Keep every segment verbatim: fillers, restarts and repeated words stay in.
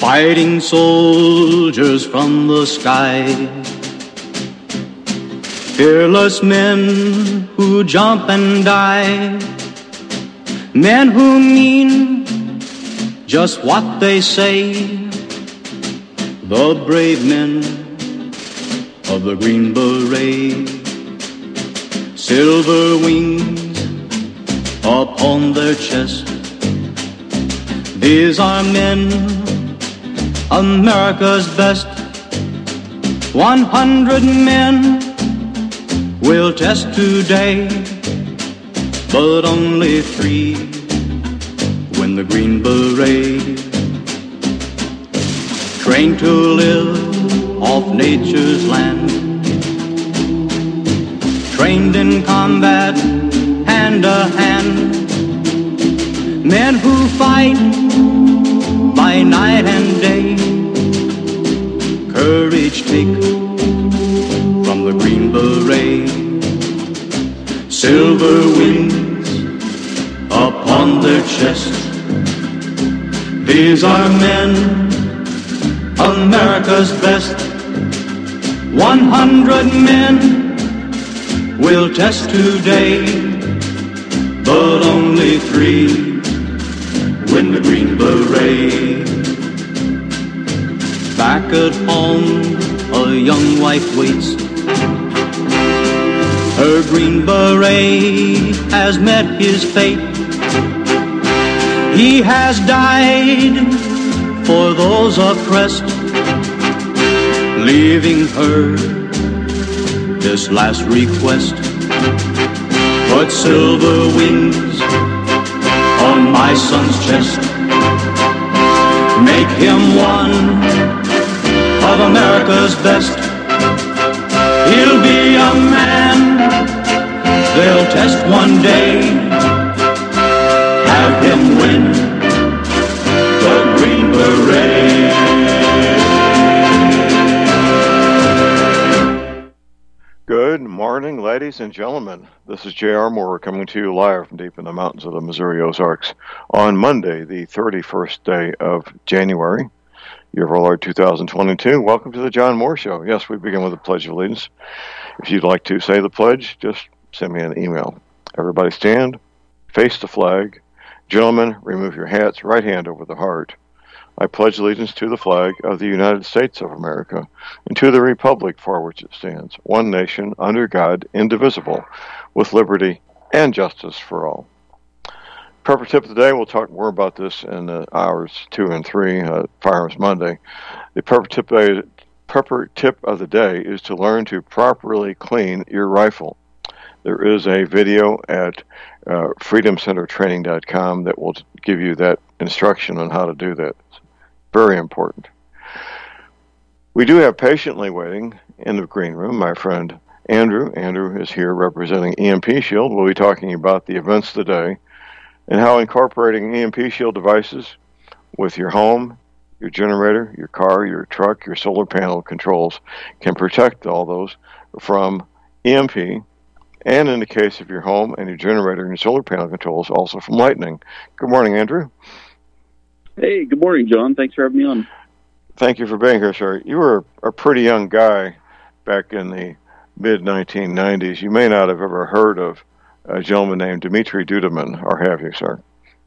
fighting soldiers from the sky, fearless men who jump and die, men who mean just what they say, the brave men of the Green Beret, silver wings upon their chest. These are men, America's best. One hundred men will test today, but only three win the Green Beret. Trained to live off nature's land, trained in combat hand to hand, men who fight by night and day, courage take from the Green Beret, silver wings upon their chest. These are men, America's best. One hundred men will test today, but only three win the Green Beret. Back at home, a young wife waits. Her Green Beret has met his fate. He has died for those oppressed, leaving her this last request. Put silver wings on my son's chest. Make him one of America's best. He'll be a man they'll test one day. Have him win the Green Beret. Good morning, ladies and gentlemen. This is J R. Moore coming to you live from deep in the mountains of the Missouri Ozarks on Monday, the thirty-first day of January, year of our Lord two thousand twenty-two. Welcome to the John Moore Show. Yes, we begin with the Pledge of Allegiance. If you'd like to say the pledge, just send me an email. Everybody stand, face the flag. Gentlemen, remove your hats, right hand over the heart. I pledge allegiance to the flag of the United States of America and to the republic for which it stands, one nation, under God, indivisible, with liberty and justice for all. Prepper tip of the day, we'll talk more about this in the hours two and three, uh, Firearms Monday. The prepper tip, day, prepper tip of the day is to learn to properly clean your rifle. There is a video at uh, freedom center training dot com that will give you that instruction on how to do that. It's very important. We do have patiently waiting in the green room my friend Andrew. Andrew is here representing E M P Shield. We'll be talking about the events of the day and how incorporating E M P Shield devices with your home, your generator, your car, your truck, your solar panel controls can protect all those from E M P, and in the case of your home and your generator and your solar panel controls, also from lightning. Good morning, Andrew. Hey, good morning, John. Thanks for having me on. Thank you for being here, sir. You were a pretty young guy back in the mid nineteen nineties. You may not have ever heard of a gentleman named Dimitri Duduman, or have you, sir?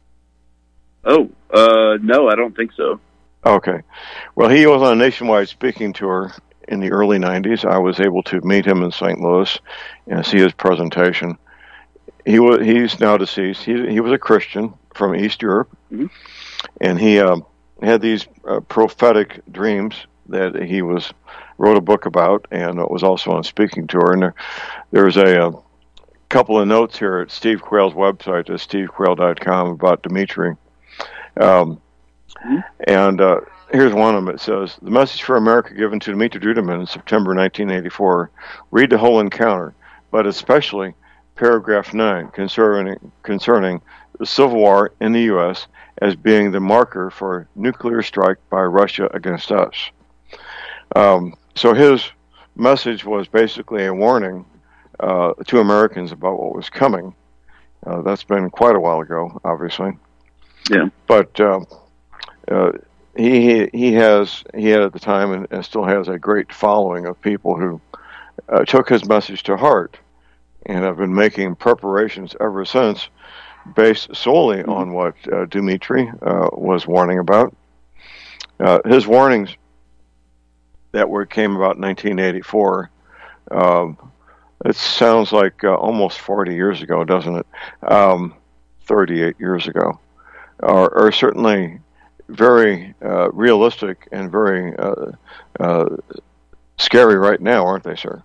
Oh, uh, no, I don't think so. Okay. Well, he was on a nationwide speaking tour in the early nineties. I was able to meet him in Saint Louis and see his presentation. He was he's now deceased. He he was a Christian from East Europe, mm-hmm. and he uh, had these uh, prophetic dreams that he was wrote a book about, and it was also on a speaking tour. And there, there's a, a couple of notes here at Steve Quayle's website, at steve quayle dot com, about Dimitri. Um, mm-hmm. And uh, here's one of them. It says, "The message for America given to Dimitri Duduman in September nineteen eighty-four. Read the whole encounter, but especially paragraph nine concerning concerning the Civil War in the U S as being the marker for nuclear strike by Russia against us." Um, so his message was basically a warning uh, to Americans about what was coming. Uh, that's been quite a while ago, obviously. Yeah. But uh, uh, he he has he had at the time and, and still has a great following of people who uh, took his message to heart and have been making preparations ever since, based solely mm-hmm. on what uh, Dmitry uh, was warning about. Uh, his warnings that were came about in nineteen eighty-four. Um, it sounds like uh, almost forty years ago, doesn't it? Um, thirty-eight years ago, are, are certainly very uh, realistic and very uh, uh, scary right now, aren't they, sir?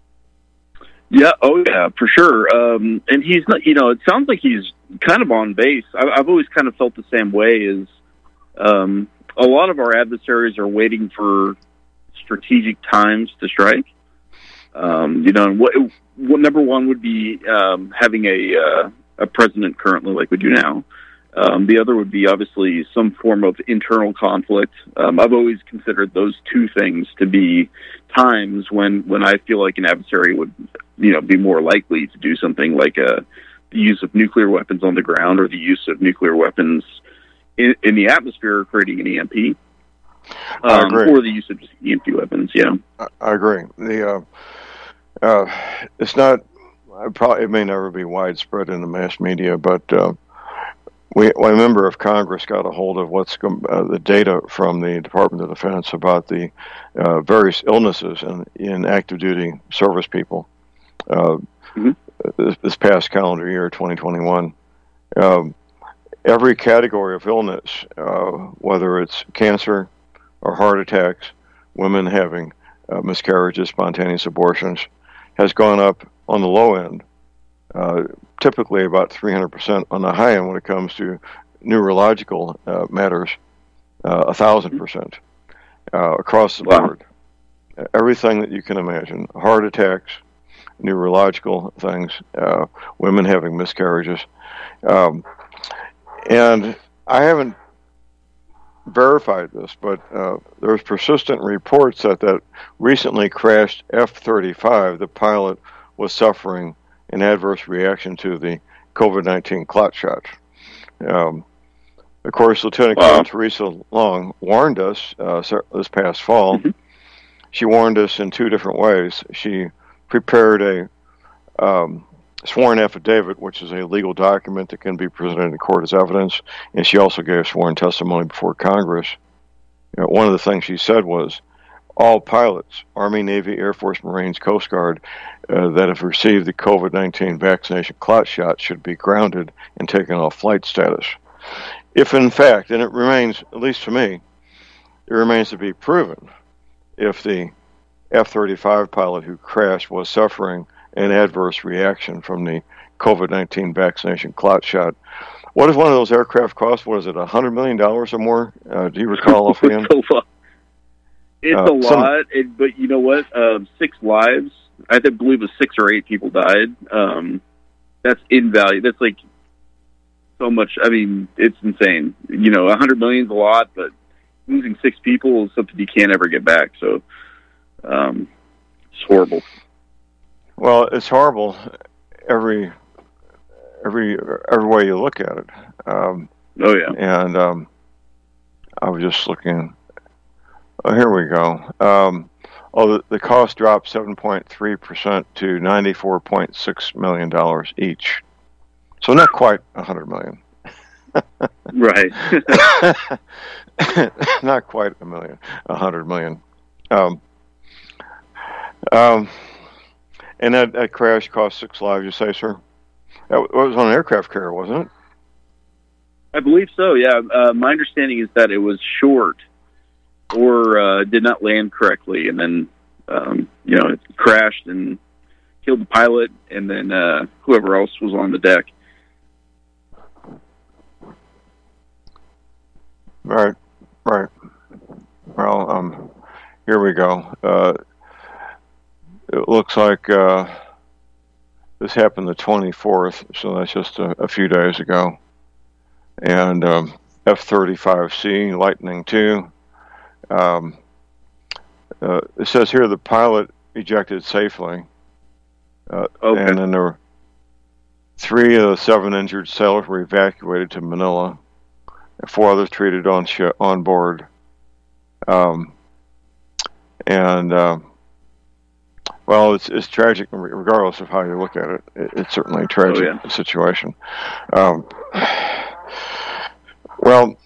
Yeah, oh yeah, for sure. Um, and he's not, you know, it sounds like he's kind of on base. I, I've always kind of felt the same way. Is um, a lot of our adversaries are waiting for strategic times to strike. Um, you know, what, what number one would be um, having a uh, a president currently, like we do now. Um, the other would be obviously some form of internal conflict. Um, I've always considered those two things to be times when, when I feel like an adversary would, you know, be more likely to do something like uh, the use of nuclear weapons on the ground or the use of nuclear weapons in, in the atmosphere, creating an E M P. Um, I agree. Or the use of just E M P weapons. Yeah, I, I agree. The uh, uh, it's not. Probably it may never be widespread in the mass media, but uh, we, a member of Congress got a hold of what's uh, the data from the Department of Defense about the uh, various illnesses in, in active duty service people uh, mm-hmm. this, this past calendar year, twenty twenty-one. Um, every category of illness, uh, whether it's cancer or heart attacks, women having uh, miscarriages, spontaneous abortions, has gone up on the low end, uh, typically about three hundred percent. On the high end, when it comes to neurological uh, matters, uh, one thousand percent uh, across the wow. board. Everything that you can imagine, heart attacks, neurological things, uh, women having miscarriages. Um, and I haven't verified this, but uh, there's persistent reports that that recently crashed F thirty-five, the pilot was suffering an adverse reaction to the COVID nineteen clot shot. Um, of course, Lieutenant Colonel wow. Teresa Long warned us uh, this past fall. Mm-hmm. She warned us in two different ways. She prepared a um, sworn affidavit, which is a legal document that can be presented in court as evidence, and she also gave sworn testimony before Congress. You know, one of the things she said was, all pilots, Army, Navy, Air Force, Marines, Coast Guard, uh, that have received the COVID nineteen vaccination clot shot should be grounded and taken off flight status. If in fact, and it remains, at least to me, it remains to be proven, if the F thirty-five pilot who crashed was suffering an adverse reaction from the COVID nineteen vaccination clot shot. What does one of those aircraft cost? What is it, one hundred million dollars or more? Uh, do you recall offhand? It's a lot. It's uh, a lot, some... it, but you know what? Uh, six lives. I think, believe it was six or eight people died. Um, that's invaluable. That's like so much. I mean, it's insane. You know, one hundred million is a lot, but losing six people is something you can't ever get back. So um, it's horrible. Well, it's horrible every every every way you look at it. Um, oh yeah. And um, I was just looking. Oh, here we go. Um, oh, the, the cost dropped seven point three percent to ninety-four point six million dollars each. So not quite one hundred million dollars. Right. Not quite a million, one hundred million dollars. Um, um, and that, that crash cost six lives, you say, sir? That was on an aircraft carrier, wasn't it? I believe so, yeah. Uh, my understanding is that it was short or uh, did not land correctly, and then, um, you know, it crashed and killed the pilot, and then uh, whoever else was on the deck. Right, right. Well, um, here we go. Uh, it looks like uh, this happened the twenty-fourth, so that's just a, a few days ago. And um, F thirty-five C, Lightning two. Um, uh, it says here the pilot ejected safely. Uh, okay. And then there were three of the seven injured sailors were evacuated to Manila. Four others treated on sh- on board. Um, and, uh, well, it's, it's tragic regardless of how you look at it. it it's certainly a tragic oh, yeah. situation. Um, well,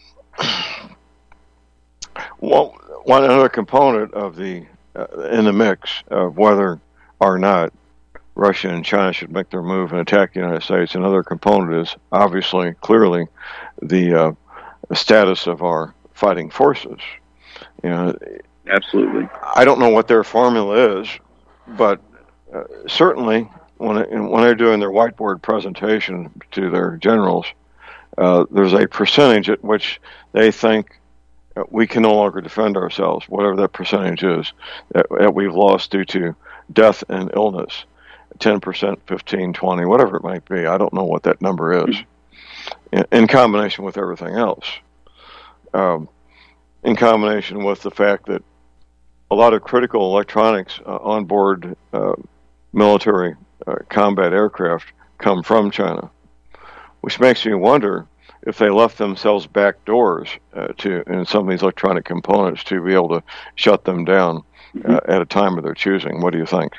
well, one other component of the uh, in the mix of whether or not Russia and China should make their move and attack the United States, another component is obviously, clearly, the uh, status of our fighting forces. You know, absolutely. I don't know what their formula is, but uh, certainly when it, when they're doing their whiteboard presentation to their generals, uh, there's a percentage at which they think we can no longer defend ourselves, whatever that percentage is, that, that we've lost due to death and illness, ten percent, fifteen, twenty, whatever it might be. I don't know what that number is, in, in combination with everything else. Um, in combination with the fact that a lot of critical electronics uh, on board uh, military uh, combat aircraft come from China, which makes me wonder if they left themselves back doors uh, to in some of these electronic components to be able to shut them down uh, at a time of their choosing. What do you think?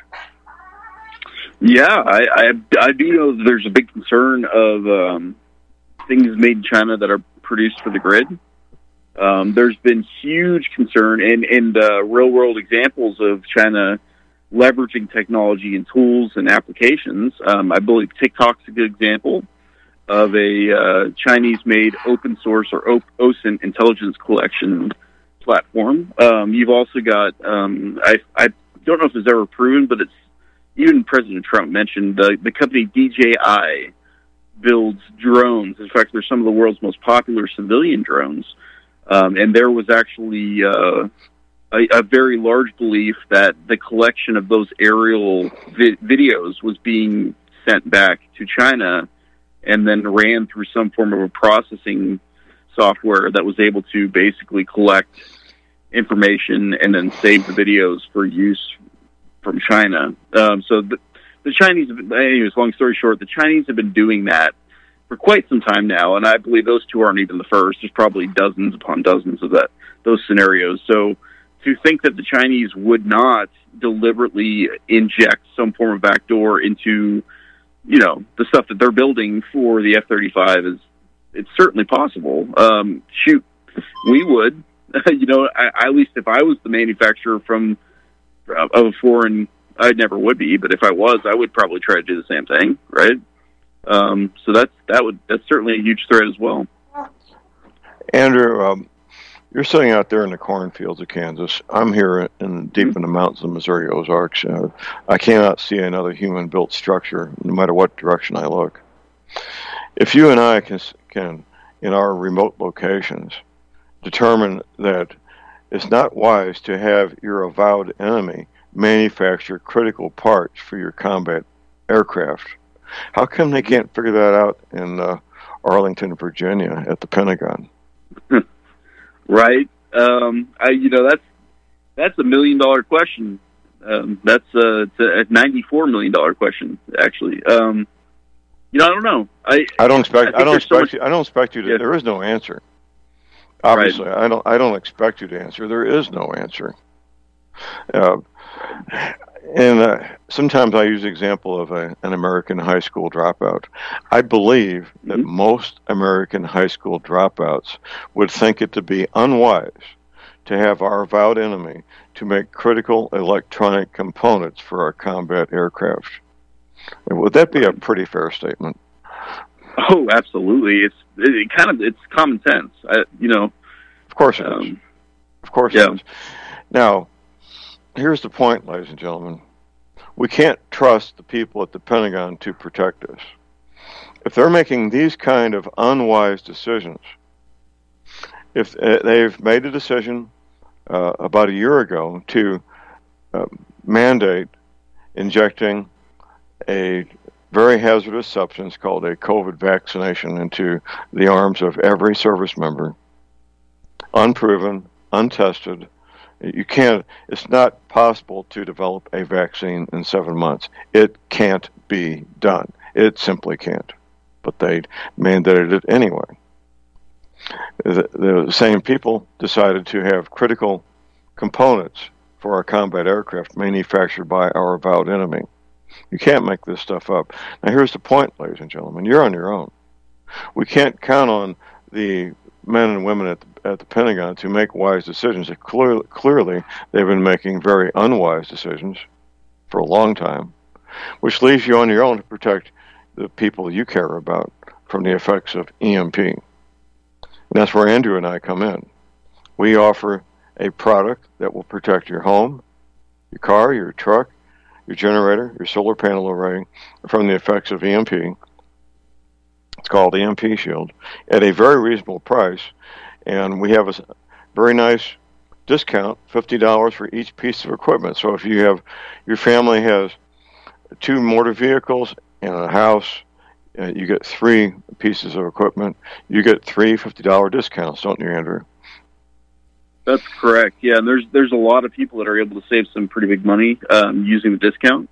Yeah, I, I, I do know that there's a big concern of um, things made in China that are produced for the grid. Um, there's been huge concern and, and uh, real-world examples of China leveraging technology and tools and applications. Um, I believe TikTok's a good example of a uh, Chinese-made open source or O S I N intelligence collection platform. Um, you've also got, um, I, I don't know if it's ever proven, but it's even President Trump mentioned the, the company D J I builds drones. In fact, they're some of the world's most popular civilian drones. Um, and there was actually uh, a, a very large belief that the collection of those aerial vi- videos was being sent back to China and then ran through some form of a processing software that was able to basically collect information and then save the videos for use from China. Um, so the, the Chinese, anyways, long story short, the Chinese have been doing that for quite some time now, and I believe those two aren't even the first. There's probably dozens upon dozens of that those scenarios. So to think that the Chinese would not deliberately inject some form of backdoor into, you know, the stuff that they're building for the F thirty-five is, it's certainly possible. Um, shoot, we would, you know, I, at least if I was the manufacturer from of a foreign, I never would be, but if I was, I would probably try to do the same thing, right? Um, so that's that would that's certainly a huge threat as well. Andrew, um, you're sitting out there in the cornfields of Kansas. I'm here in deep mm-hmm. in the mountains of Missouri Ozarks. Uh, I cannot see another human-built structure, no matter what direction I look. If you and I can, can, in our remote locations, determine that it's not wise to have your avowed enemy manufacture critical parts for your combat aircraft, how come they can't figure that out in uh, Arlington, Virginia, at the Pentagon? Right. Um, I, you know, that's that's a million dollar question. Um, that's a, it's a ninety-four million dollar question, actually. Um, you know, I don't know. I I don't expect. I, I don't expect. So much, you, I don't expect you to. Yeah. There is no answer. Obviously, right. I don't. I don't expect you to answer. There is no answer. Uh, and uh, sometimes I use the example of a, an American high school dropout. I believe that mm-hmm. most American high school dropouts would think it to be unwise to have our avowed enemy to make critical electronic components for our combat aircraft. Would that be a pretty fair statement? Oh, absolutely. It's it, it kind of it's common sense. I, you know, of course it um, is. Of course yeah. it is. Now, here's the point, ladies and gentlemen. We can't trust the people at the Pentagon to protect us. If they're making these kind of unwise decisions, if uh, they've made a decision uh, about a year ago to uh, mandate injecting a very hazardous substance called a COVID vaccination into the arms of every service member, unproven, untested. You can't, it's not possible to develop a vaccine in seven months. It can't be done. It simply can't. But they mandated it anyway. The, the same people decided to have critical components for our combat aircraft manufactured by our avowed enemy. You can't make this stuff up. Now, here's the point, ladies and gentlemen. You're on your own. We can't count on the men and women at the, at the Pentagon to make wise decisions. Clearly, clearly, they've been making very unwise decisions for a long time, which leaves you on your own to protect the people you care about from the effects of E M P. And that's where Andrew and I come in. We offer a product that will protect your home, your car, your truck, your generator, your solar panel array from the effects of E M P. It's called E M P Shield at a very reasonable price, and we have a very nice discount, fifty dollars for each piece of equipment. So if you have, your family has two motor vehicles and a house, uh, you get three pieces of equipment. You get three fifty dollars discounts, don't you, Andrew? That's correct. Yeah, and there's there's a lot of people that are able to save some pretty big money um, using the discount.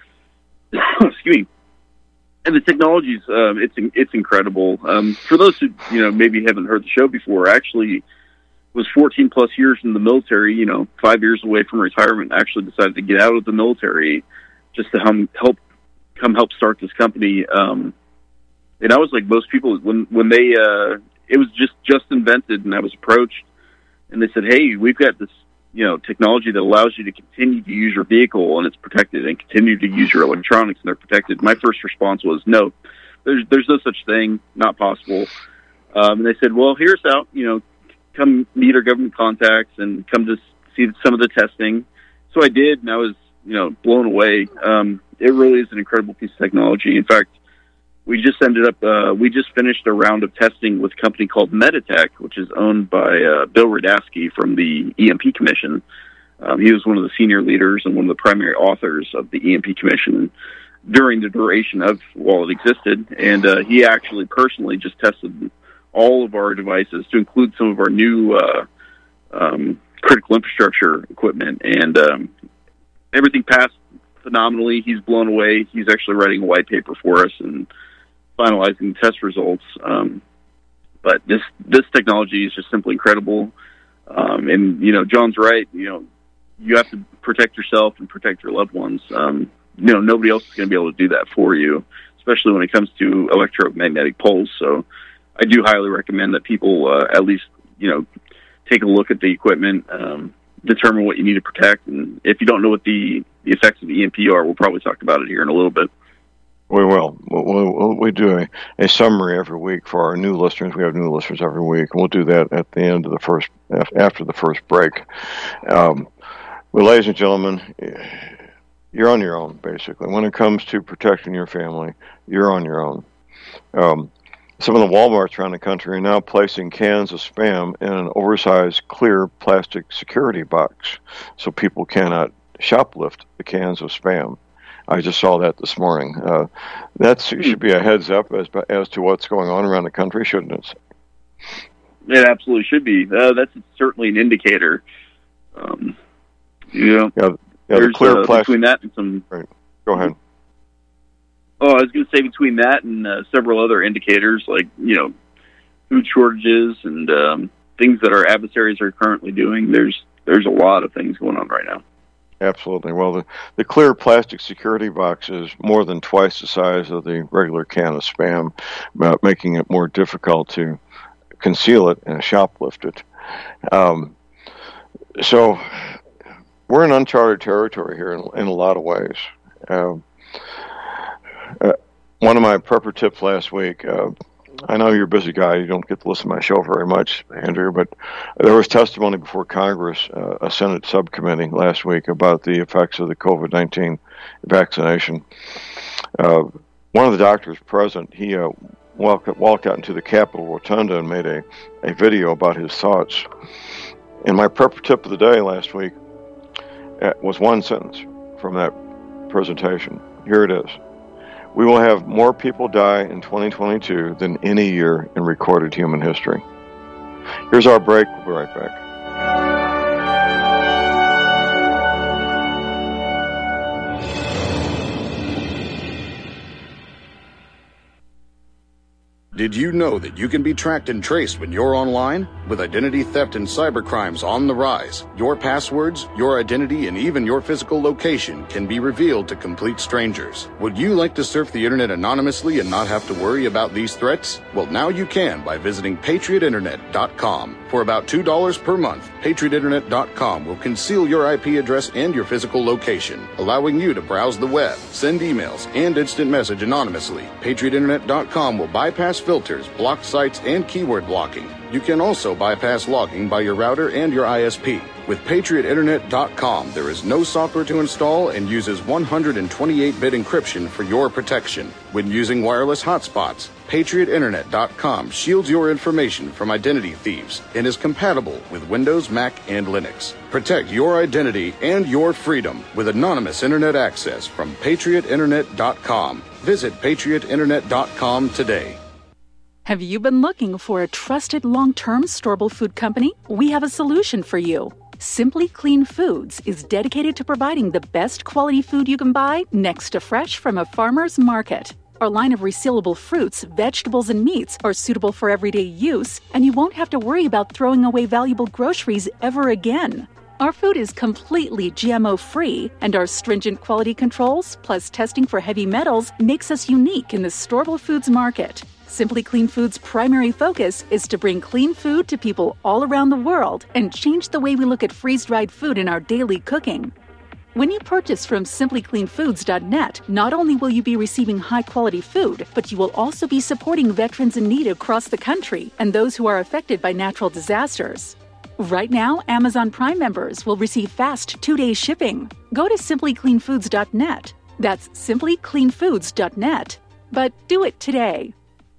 Excuse me. And the technology's um, it's it's incredible. Um, for those who you know maybe haven't heard the show before, I actually was fourteen plus years in the military. You know, five years away from retirement. I actually decided to get out of the military just to hum, help come help start this company. Um, and I was like most people when when they uh, it was just just invented, and I was approached, and they said, "Hey, we've got this." You know, technology that allows you to continue to use your vehicle and it's protected, and continue to use your electronics and they're protected. My first response was, no, there's there's no such thing, not possible. Um, and they said, well, here's out, you know, come meet our government contacts and come to see some of the testing. So I did, and I was, you know, blown away. Um, it really is an incredible piece of technology. In fact, we just ended up, uh, we just finished a round of testing with a company called Meditech, which is owned by uh, Bill Radasky from the E M P Commission. Um, he was one of the senior leaders and one of the primary authors of the E M P Commission during the duration of while it existed. And uh, he actually personally just tested all of our devices to include some of our new uh, um, critical infrastructure equipment. And um, everything passed phenomenally. He's blown away. He's actually writing a white paper for us and finalizing the test results. Um, but this this technology is just simply incredible. Um, and, you know, John's right. You know, you have to protect yourself and protect your loved ones. Um, you know, nobody else is going to be able to do that for you, especially when it comes to electromagnetic pulse. So I do highly recommend that people uh, at least, you know, take a look at the equipment, um, determine what you need to protect. And if you don't know what the, the effects of E M P are, we'll probably talk about it here in a little bit. We will. We'll, we do a, a summary every week for our new listeners. We have new listeners every week, and we'll do that at the end of the first, after the first break. Um, well, ladies and gentlemen, you're on your own, basically. When it comes to protecting your family, you're on your own. Um, some of the Walmarts around the country are now placing cans of Spam in an oversized clear plastic security box so people cannot shoplift the cans of Spam. I just saw that this morning. Uh, that should be a heads up as as to what's going on around the country, shouldn't it? It absolutely should be. Uh, that's certainly an indicator. Um, you know, yeah, yeah, there's the clear uh, plastic. Between that and some. Right. Go ahead. Oh, I was going to say between that and uh, several other indicators, like you know, food shortages and um, things that our adversaries are currently doing. There's there's a lot of things going on right now. Absolutely. Well, the, the clear plastic security box is more than twice the size of the regular can of Spam, uh, making it more difficult to conceal it and shoplift it. Um, so we're in uncharted territory here in, in a lot of ways. Uh, uh, one of my prepper tips last week, uh, I know you're a busy guy. You don't get to listen to my show very much, Andrew, but there was testimony before Congress, uh, a Senate subcommittee last week about the effects of the COVID nineteen vaccination. Uh, one of the doctors present, he uh, walked, walked out into the Capitol Rotunda and made a, a video about his thoughts. And my prepper tip of the day last week uh, was one sentence from that presentation. Here it is. We will have more people die in twenty twenty-two than any year in recorded human history. Here's our break. We'll be right back. Did you know that you can be tracked and traced when you're online? With identity theft and cybercrimes on the rise, your passwords, your identity, and even your physical location can be revealed to complete strangers. Would you like to surf the internet anonymously and not have to worry about these threats? Well, now you can by visiting patriot internet dot com. For about two dollars per month, patriot internet dot com will conceal your I P address and your physical location, allowing you to browse the web, send emails, and instant message anonymously. patriot internet dot com will bypass filters, blocked sites, and keyword blocking. You can also bypass logging by your router and your I S P. With patriot internet dot com, there is no software to install and uses one hundred twenty-eight bit encryption for your protection. When using wireless hotspots, patriot internet dot com shields your information from identity thieves and is compatible with Windows, Mac, and Linux. Protect your identity and your freedom with anonymous internet access from patriot internet dot com. Visit patriot internet dot com today. Have you been looking for a trusted long-term storable food company? We have a solution for you. Simply Clean Foods is dedicated to providing the best quality food you can buy next to fresh from a farmer's market. Our line of resealable fruits, vegetables, and meats are suitable for everyday use, and you won't have to worry about throwing away valuable groceries ever again. Our food is completely G M O-free, and our stringent quality controls, plus testing for heavy metals, makes us unique in the storable foods market. Simply Clean Foods' primary focus is to bring clean food to people all around the world and change the way we look at freeze-dried food in our daily cooking. When you purchase from simply clean foods dot net, not only will you be receiving high-quality food, but you will also be supporting veterans in need across the country and those who are affected by natural disasters. Right now, Amazon Prime members will receive fast two-day shipping. Go to simply clean foods dot net. That's simply clean foods dot net. But do it today.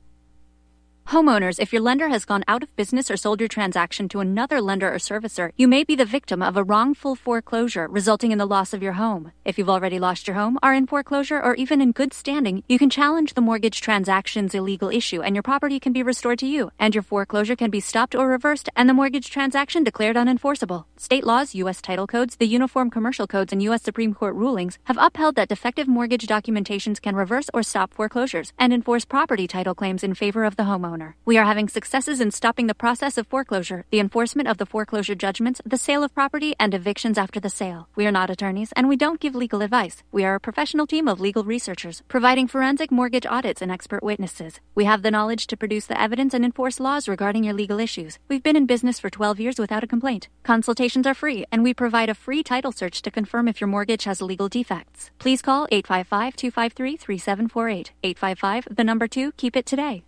Homeowners, if your lender has gone out of business or sold your transaction to another lender or servicer, you may be the victim of a wrongful foreclosure, resulting in the loss of your home. If you've already lost your home, are in foreclosure, or even in good standing, you can challenge the mortgage transaction's illegal issue, and your property can be restored to you, and your foreclosure can be stopped or reversed, and the mortgage transaction declared unenforceable. State laws, U S title codes, the Uniform Commercial Codes, and U S Supreme Court rulings have upheld that defective mortgage documentations can reverse or stop foreclosures and enforce property title claims in favor of the homeowner. We are having successes in stopping the process of foreclosure, the enforcement of the foreclosure judgments, the sale of property, and evictions after the sale. We are not attorneys, and we don't give legal advice. We are a professional team of legal researchers, providing forensic mortgage audits and expert witnesses. We have the knowledge to produce the evidence and enforce laws regarding your legal issues. We've been in business for twelve years without a complaint. Consultations are free, and we provide a free title search to confirm if your mortgage has legal defects. Please call eight five five, two five three, three seven four eight. eight five five, the number two, keep it today.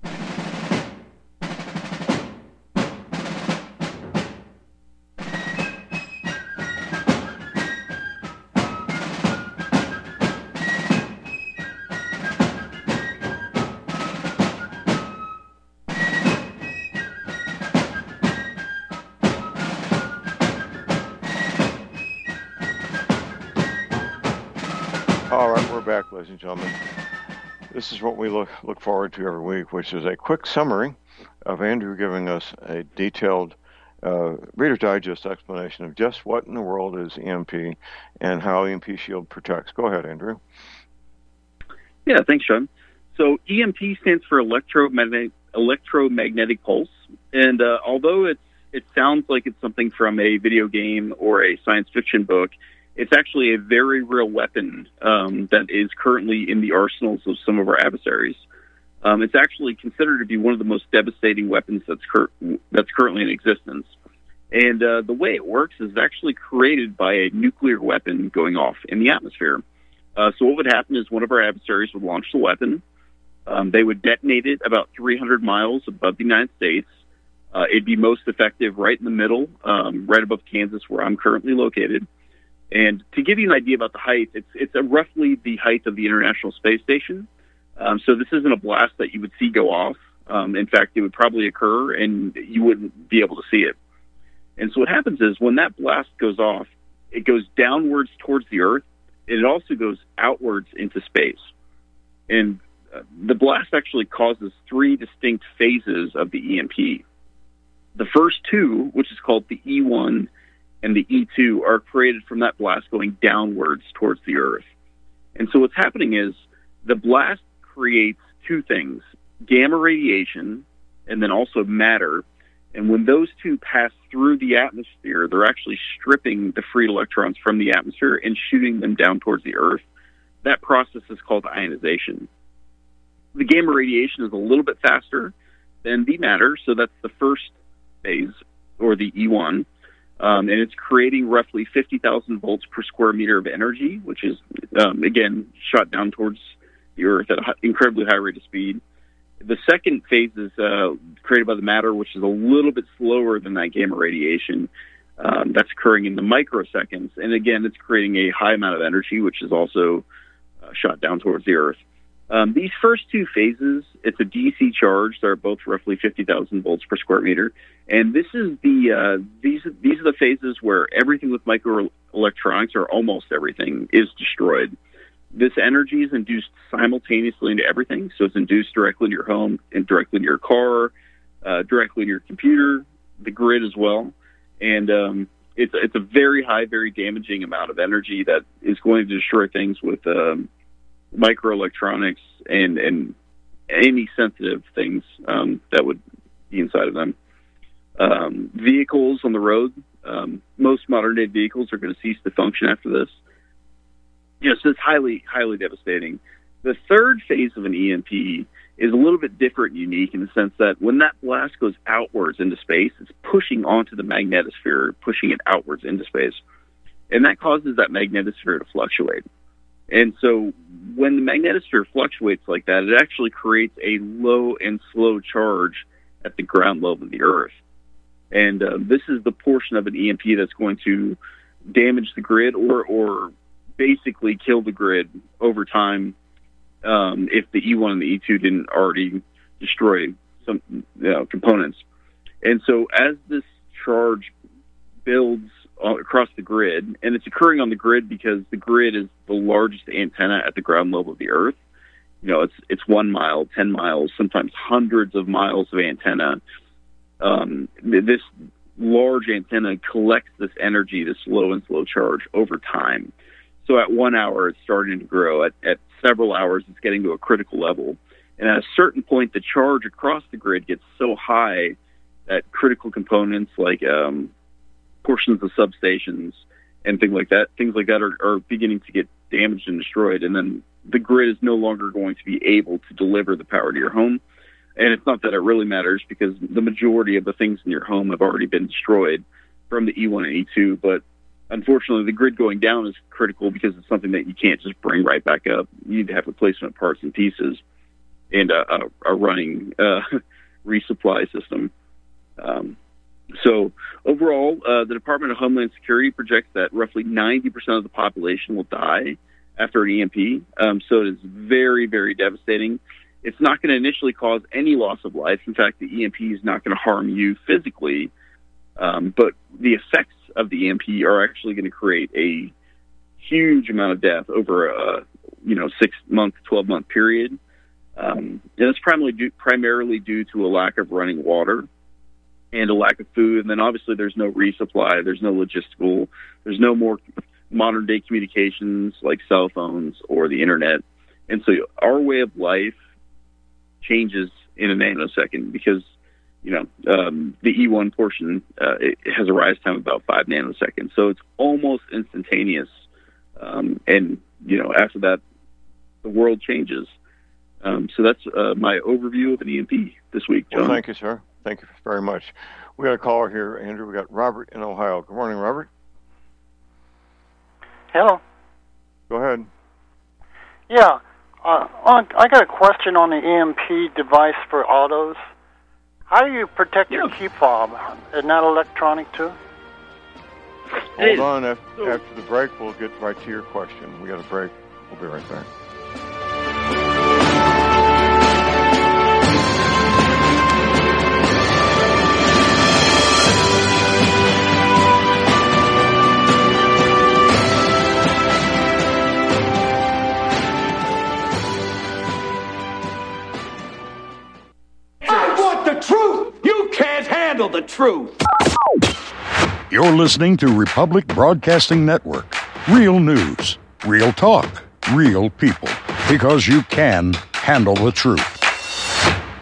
All right, we're back, ladies and gentlemen. This is what we look look forward to every week, which is a quick summary of Andrew giving us a detailed uh, Reader's Digest explanation of just what in the world is E M P and how E M P Shield protects. Go ahead, Andrew. Yeah, thanks, Sean. So E M P stands for electromagnetic electromagnetic pulse, and uh, although it's it sounds like it's something from a video game or a science fiction book, it's actually a very real weapon um, that is currently in the arsenals of some of our adversaries. Um, it's actually considered to be one of the most devastating weapons that's cur- that's currently in existence. And uh, the way it works is actually created by a nuclear weapon going off in the atmosphere. Uh, so what would happen is one of our adversaries would launch the weapon. Um, they would detonate it about three hundred miles above the United States. Uh, it'd be most effective right in the middle, um, right above Kansas, where I'm currently located. And to give you an idea about the height, it's it's a roughly the height of the International Space Station. Um, so this isn't a blast that you would see go off. Um, in fact, it would probably occur, and you wouldn't be able to see it. And so what happens is when that blast goes off, it goes downwards towards the Earth, and it also goes outwards into space. And uh, the blast actually causes three distinct phases of the E M P. The first two, which is called the E one and the E two, are created from that blast going downwards towards the Earth. And so what's happening is the blast creates two things. gamma radiation and then also matter. And when those two pass through the atmosphere, they're actually stripping the free electrons from the atmosphere and shooting them down towards the Earth. That process is called ionization. The gamma radiation is a little bit faster than the matter, so that's the first phase, or the E one. Um, and it's creating roughly fifty thousand volts per square meter of energy, which is, um, again, shot down towards the Earth at an incredibly high rate of speed. The second phase is uh, created by the matter, which is a little bit slower than that gamma radiation. Um, that's occurring in the microseconds. And again, it's creating a high amount of energy, which is also uh, shot down towards the Earth. Um, these first two phases, it's a D C charge. They're both roughly fifty thousand volts per square meter. And this is the uh, these these are the phases where everything with microelectronics, or almost everything, is destroyed. This energy is induced simultaneously into everything. So it's induced directly in your home, and directly in your car, uh, directly in your computer, the grid as well. And um, it's it's a very high, very damaging amount of energy that is going to destroy things with um, microelectronics and and any sensitive things um, that would be inside of them. Um, vehicles on the road, um, most modern day vehicles are going to cease to function after this. You know, so it's highly, highly devastating. The third phase of an E M P is a little bit different and unique in the sense that when that blast goes outwards into space, it's pushing onto the magnetosphere, pushing it outwards into space. And that causes that magnetosphere to fluctuate. And so when the magnetosphere fluctuates like that, it actually creates a low and slow charge at the ground level of the Earth. And uh, this is the portion of an E M P that's going to damage the grid or or basically kill the grid over time um, if the E one and the E two didn't already destroy some you know, components. And so as this charge builds across the grid, and it's occurring on the grid because the grid is the largest antenna at the ground level of the Earth. You know, it's it's one mile, ten miles, sometimes hundreds of miles of antenna. Um, this large antenna collects this energy, this low and slow charge, over time. So at one hour, it's starting to grow. At, at several hours, it's getting to a critical level. And at a certain point, the charge across the grid gets so high that critical components like um, portions of substations and things like that, things like that are, are beginning to get damaged and destroyed. And then the grid is no longer going to be able to deliver the power to your home. And it's not that it really matters because the majority of the things in your home have already been destroyed from the E one and E two. But unfortunately, the grid going down is critical because it's something that you can't just bring right back up. You need to have replacement parts and pieces and a, a, a running uh, resupply system. Um, so overall, uh, the Department of Homeland Security projects that roughly ninety percent of the population will die after an E M P. Um, so it is very, very devastating. It's not going to initially cause any loss of life. In fact, the E M P is not going to harm you physically, um, but the effects of the E M P are actually going to create a huge amount of death over a you know six month, twelve month period, um, and it's primarily due, primarily due to a lack of running water and a lack of food. And then obviously there's no resupply, there's no logistical, there's no more modern day communications like cell phones or the internet, and so our way of life changes in a nanosecond because, you know, um, the E one portion uh, it has a rise time of about five nanoseconds. So it's almost instantaneous. Um, and, you know, after that, the world changes. Um, so that's uh, my overview of an E M P this week, John. Well, thank you, sir. Thank you very much. We got a caller here, Andrew. We got Robert in Ohio. Good morning, Robert. Hello. Go ahead. Yeah. Uh, on, I got a question on the E M P device for autos. How do you protect your key fob? Isn't that electronic too? Hold on. After, after the break, we'll get right to your question. We got a break. We'll be right back. The truth! You can't handle the truth! You're listening to Republic Broadcasting Network. Real news, real talk, real people. Because you can handle the truth.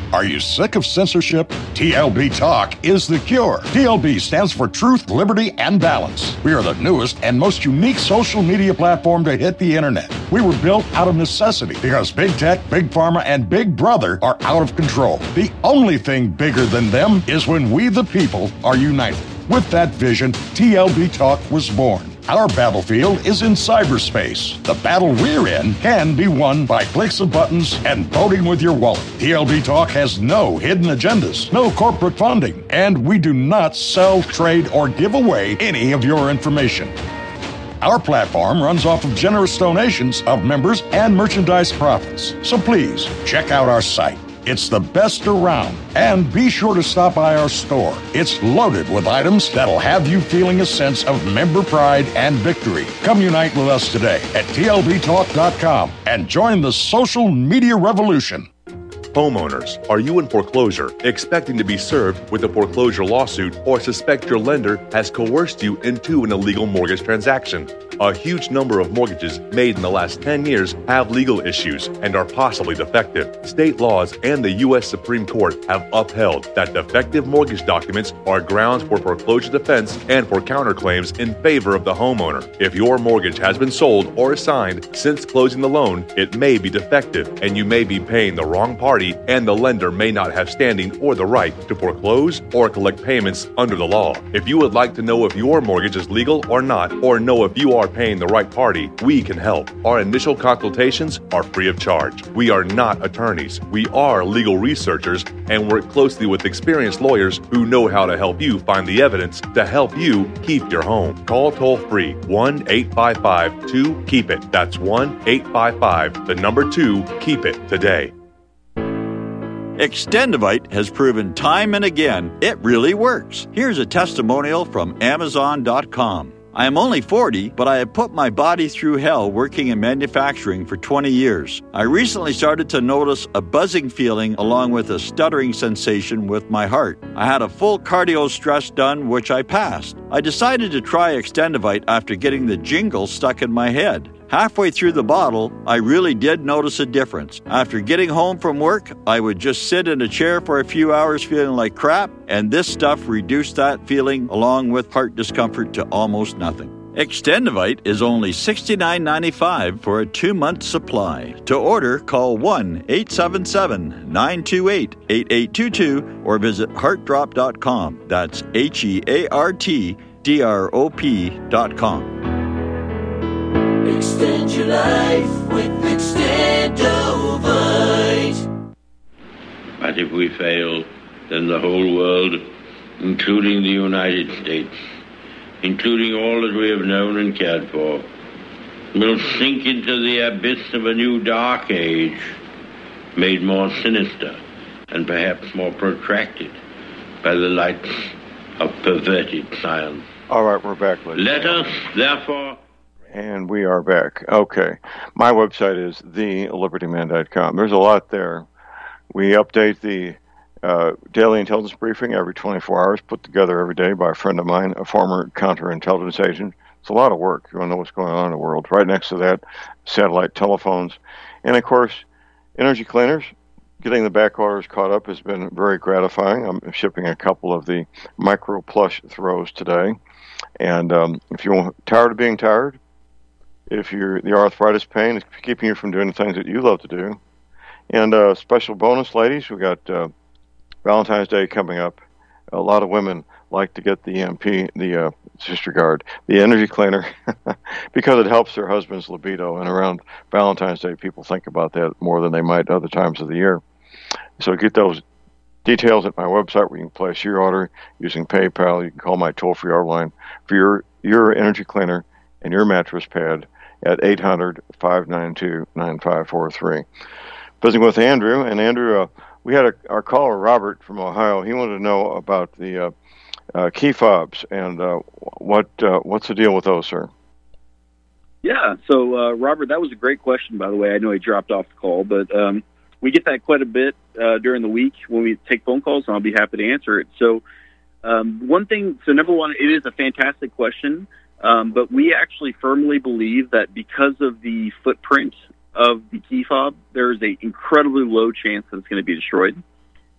Are you sick of censorship? T L B Talk is the cure. T L B stands for Truth, Liberty, and Balance. We are the newest and most unique social media platform to hit the internet. We were built out of necessity because big tech, big pharma, and big brother are out of control. The only thing bigger than them is when we the people are united. With that vision, T L B Talk was born. Our battlefield is in cyberspace. The battle we're in can be won by clicks of buttons and voting with your wallet. T L B Talk has no hidden agendas, no corporate funding, and we do not sell, trade, or give away any of your information. Our platform runs off of generous donations of members and merchandise profits. So please, check out our site. It's the best around. And be sure to stop by our store. It's loaded with items that'll have you feeling a sense of member pride and victory. Come unite with us today at T L B talk dot com and join the social media revolution. Homeowners, are you in foreclosure, expecting to be served with a foreclosure lawsuit, or suspect your lender has coerced you into an illegal mortgage transaction? A huge number of mortgages made in the last ten years have legal issues and are possibly defective. State laws and the U S Supreme Court have upheld that defective mortgage documents are grounds for foreclosure defense and for counterclaims in favor of the homeowner. If your mortgage has been sold or assigned since closing the loan, it may be defective and you may be paying the wrong party, and the lender may not have standing or the right to foreclose or collect payments under the law. If you would like to know if your mortgage is legal or not, or know if you are paying the right party, we can help. Our initial consultations are free of charge. We are not attorneys. We are legal researchers and work closely with experienced lawyers who know how to help you find the evidence to help you keep your home. Call toll-free one eight five five two keep it. That's one eight five five, the number two, keep it today. Extendivite has proven time and again it really works. Here's a testimonial from Amazon dot com. I am only forty, but I have put my body through hell working in manufacturing for twenty years. I recently started to notice a buzzing feeling along with a stuttering sensation with my heart. I had a full cardio stress done, which I passed. I decided to try Extendivite after getting the jingle stuck in my head. Halfway through the bottle, I really did notice a difference. After getting home from work, I would just sit in a chair for a few hours feeling like crap, and this stuff reduced that feeling along with heart discomfort to almost nothing. Extendivite is only sixty-nine ninety-five for a two-month supply. To order, call one eight seven seven nine two eight eight eight two two or visit heart drop dot com. That's H E A R T D R O P dot com. Extend your life with Extendivite. But if we fail, then the whole world, including the United States, including all that we have known and cared for, will sink into the abyss of a new dark age, made more sinister and perhaps more protracted by the lights of perverted science. All right, we're back, ladies. Let us, therefore... And we are back. Okay. My website is the liberty man dot com. There's a lot there. We update the uh, daily intelligence briefing every twenty-four hours, put together every day by a friend of mine, a former counterintelligence agent. It's a lot of work. You want to know what's going on in the world. Right next to that, satellite telephones. And, of course, energy cleaners. Getting the back orders caught up has been very gratifying. I'm shipping a couple of the micro plush throws today. And um, if you're tired of being tired, if you're the arthritis pain is keeping you from doing the things that you love to do. And uh, special bonus, ladies, we got uh, Valentine's Day coming up. A lot of women like to get the E M P, the uh, disregard, the energy cleaner, because it helps their husband's libido. And around Valentine's Day, people think about that more than they might other times of the year. So get those details at my website where you can place your order using PayPal. You can call my toll-free order line for your, your energy cleaner and your mattress pad at eight hundred, five nine two, nine five four three. Visiting with Andrew, and Andrew, uh, we had a, our caller, Robert from Ohio. He wanted to know about the uh, uh, key fobs and uh, what uh, what's the deal with those, sir? Yeah, so uh, Robert, that was a great question, by the way. I know he dropped off the call, but um, we get that quite a bit uh, during the week when we take phone calls, and I'll be happy to answer it. So um, one thing, so number one, it is a fantastic question. Um, but we actually firmly believe that because of the footprint of the key fob, there is an incredibly low chance that it's going to be destroyed.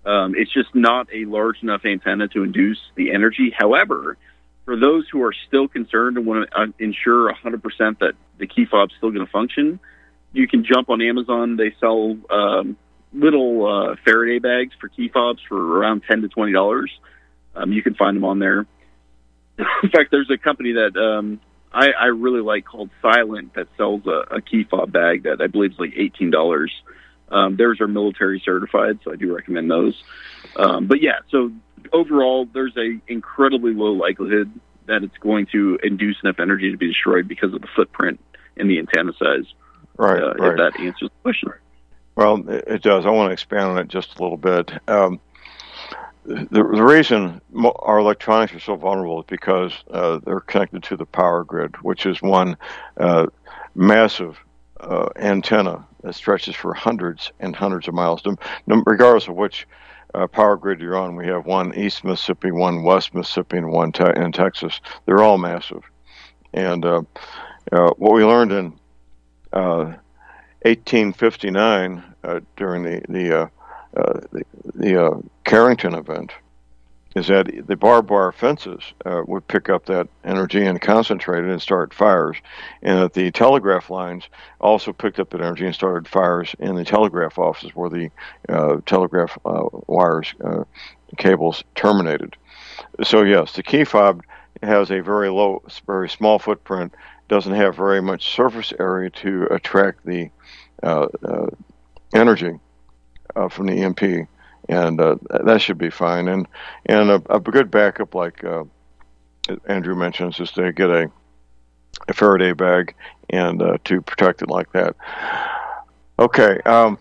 Um, it's just not a large enough antenna to induce the energy. However, for those who are still concerned and want to uh, ensure one hundred percent that the key fob's still going to function, you can jump on Amazon. They sell um, little uh, Faraday bags for key fobs for around ten to twenty dollars. Um, you can find them on there. In fact, there's a company that um, I, I really like called Silent that sells a, a key fob bag that I believe is like eighteen dollars. Um, theirs are military certified, so I do recommend those. Um, but yeah, so overall, there's a incredibly low likelihood that it's going to induce enough energy to be destroyed because of the footprint and the antenna size. Right, uh, right. If that answers the question. Well, it, it does. I want to expand on it just a little bit. Um, the, the reason mo- our electronics are so vulnerable is because uh, they're connected to the power grid, which is one uh, massive uh, antenna that stretches for hundreds and hundreds of miles. Regardless of which uh, power grid you're on, we have one East Mississippi, one West Mississippi, and one te- in Texas. They're all massive. And uh, uh, what we learned in uh, eighteen fifty-nine uh, during the the uh, uh, the, the uh, Carrington event is that the barbed wire fences uh, would pick up that energy and concentrate it and start fires, and that the telegraph lines also picked up that energy and started fires in the telegraph offices where the uh, telegraph uh, wires uh, cables terminated. So yes, the key fob has a very low, very small footprint, doesn't have very much surface area to attract the uh, uh, energy uh, from the E M P. And uh, that should be fine. And and a, a good backup, like uh, Andrew mentions, is to get a, a Faraday bag and uh, to protect it like that. Okay. Um,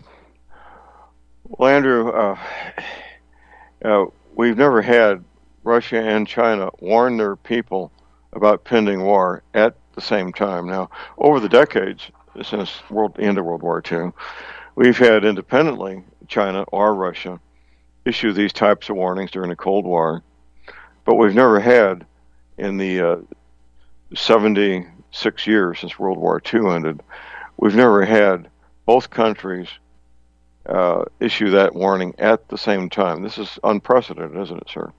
well, Andrew, uh, uh, we've never had Russia and China warn their people about pending war at the same time. Now, over the decades, since world, the end of World War Two, we've had independently China or Russia issue these types of warnings during the Cold War, but we've never had, in the uh, seventy-six years since World War Two ended, we've never had both countries uh, issue that warning at the same time. This is unprecedented, isn't it, sir?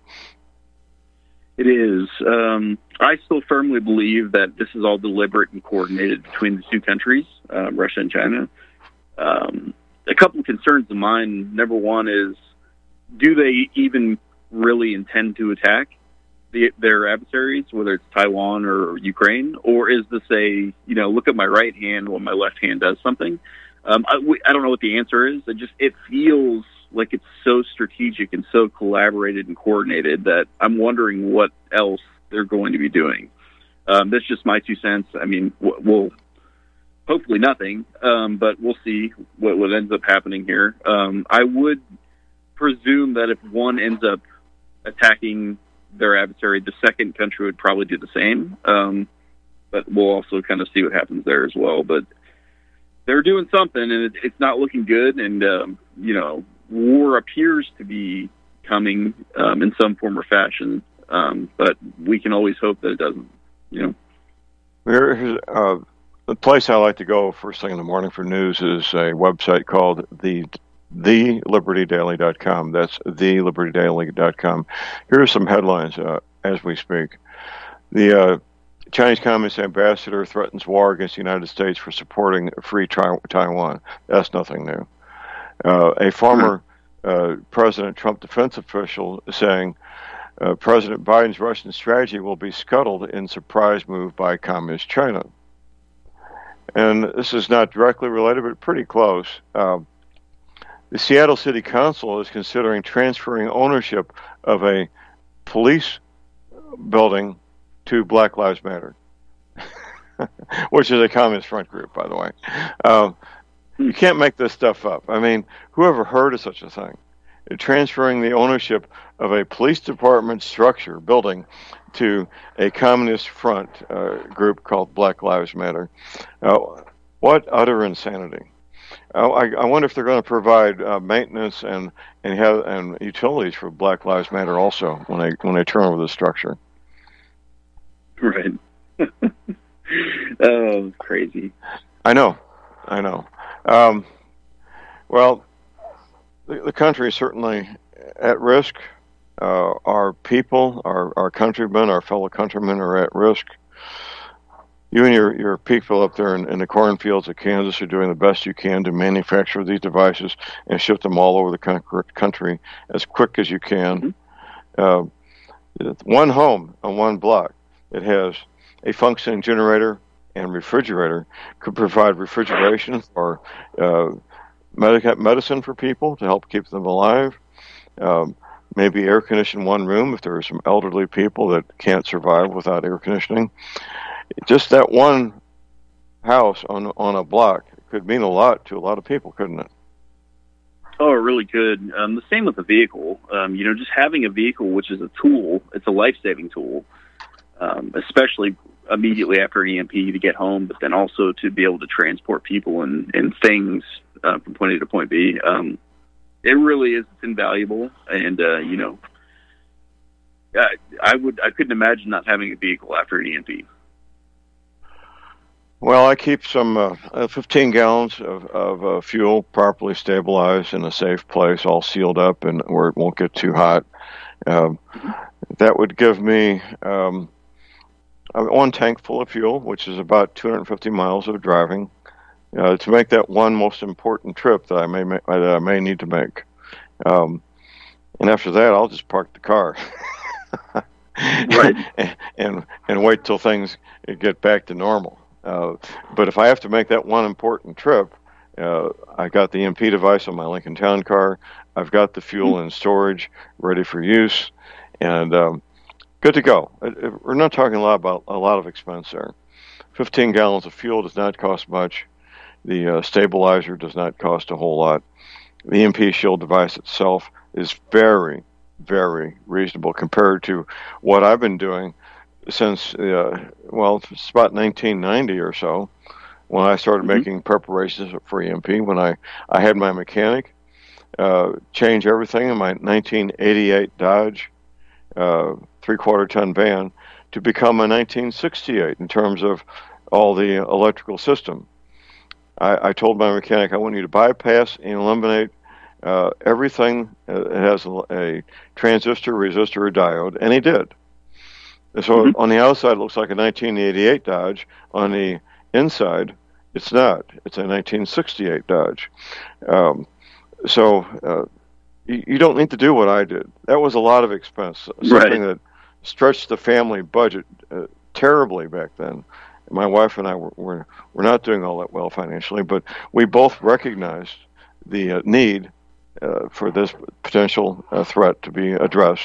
It is. Um, I still firmly believe that this is all deliberate and coordinated between the two countries, uh, Russia and China. Um, a couple of concerns of mine. Number one is, do they even really intend to attack the, their adversaries, whether it's Taiwan or Ukraine? Or is this a, you know, look at my right hand while my left hand does something? Um, I, we, I don't know what the answer is. It just, it feels like it's so strategic and so collaborated and coordinated that I'm wondering what else they're going to be doing. Um, that's just my two cents. I mean, we'll hopefully nothing, um, but we'll see what, what ends up happening here. Um, I would presume that if one ends up attacking their adversary, the second country would probably do the same. Um, but we'll also kind of see what happens there as well. But they're doing something, and it, it's not looking good. And, um, you know, war appears to be coming um, in some form or fashion. Um, but we can always hope that it doesn't, you know. Here's, uh, the place I like to go first thing in the morning for news is a website called the the liberty daily dot com. That's the liberty daily dot com. Here are some headlines uh, as we speak. The uh, Chinese Communist ambassador threatens war against the United States for supporting free tri- Taiwan. That's nothing new. Uh, a former uh, President Trump defense official saying uh, President Biden's Russian strategy will be scuttled in surprise move by Communist China. And this is not directly related, but pretty close. Uh, The Seattle City Council is considering transferring ownership of a police building to Black Lives Matter, which is a Communist Front group, by the way. Uh, you can't make this stuff up. I mean, whoever heard of such a thing? Transferring the ownership of a police department structure building to a Communist Front uh, group called Black Lives Matter. Uh, what utter insanity. Uh, I, I wonder if they're going to provide uh, maintenance and and have and utilities for Black Lives Matter also when they when they turn over the structure. Right. Oh, crazy. I know, I know. Um, well, the, the country certainly at risk. Uh, our people, our, our countrymen, our fellow countrymen are at risk. You and your, your people up there in, in the cornfields of Kansas are doing the best you can to manufacture these devices and ship them all over the con- country as quick as you can. Mm-hmm. Uh, one home on one block that has a functioning generator and refrigerator could provide refrigeration or uh, medic- medicine for people to help keep them alive. Um, maybe air condition one room if there are some elderly people that can't survive without air conditioning. Just that one house on on a block could mean a lot to a lot of people, couldn't it? Oh, it really could. Um, the same with the vehicle. Um, you know, just having a vehicle, which is a tool, it's a life-saving tool, um, especially immediately after an E M P to get home, but then also to be able to transport people and, and things uh, from point A to point B. Um, it really is it's invaluable, and uh, you know, I, I would I couldn't imagine not having a vehicle after an E M P. Well, I keep some uh, fifteen gallons of, of uh, fuel properly stabilized in a safe place, all sealed up, and where it won't get too hot. Um, that would give me um, one tank full of fuel, which is about two hundred fifty miles of driving, uh, to make that one most important trip that I may ma- that I may need to make. Um, and after that, I'll just park the car. Right. and, and and wait till things get back to normal. Uh, but if I have to make that one important trip, uh, I got the E M P device on my Lincoln Town Car. I've got the fuel in storage, ready for use, and um, good to go. It, it, we're not talking a lot about a lot of expense there. Fifteen gallons of fuel does not cost much. The uh, stabilizer does not cost a whole lot. The E M P Shield device itself is very, very reasonable compared to what I've been doing since, uh, well, it's about nineteen ninety or so, when I started mm-hmm. making preparations for E M P, when I, I had my mechanic uh, change everything in my nineteen eighty-eight Dodge uh, three-quarter ton van to become a nineteen sixty-eight in terms of all the electrical system. I, I told my mechanic, I want you to bypass and eliminate uh, everything that has a, a transistor, resistor, or diode, and he did. So mm-hmm. on the outside, it looks like a nineteen eighty-eight Dodge. On the inside, it's not. It's a nineteen sixty-eight Dodge. Um, so uh, you, you don't need to do what I did. That was a lot of expense, something right. that stretched the family budget uh, terribly back then. My wife and I were, were were not doing all that well financially, but we both recognized the uh, need uh, for this potential uh, threat to be addressed.